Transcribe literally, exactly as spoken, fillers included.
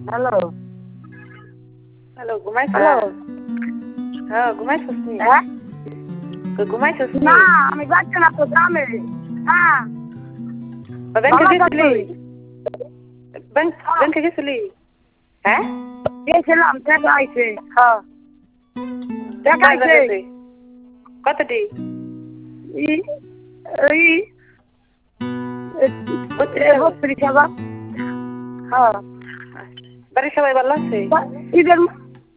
Hello hello ঘুমাইছ hello হ্যাঁ ঘুমাইছিস নি হ্যাঁ তো ঘুমাইছিস নি না আমি যাচ্ছি না তো গ্রামে হ্যাঁ ব্যাংকে ভালো গেছিলি থাকবি ব্যাংক ব্যাংকে গেছিলি হ্যাঁ গেছিলাম টাকা আইছে হ্যাঁ টাকা কয় আইছে টাকা কতটি ই ওই বত্রিশ হাজার। বত্রিশ হাজার হ্যাঁ বাড়ির সবাই ভালো আছে ঈদের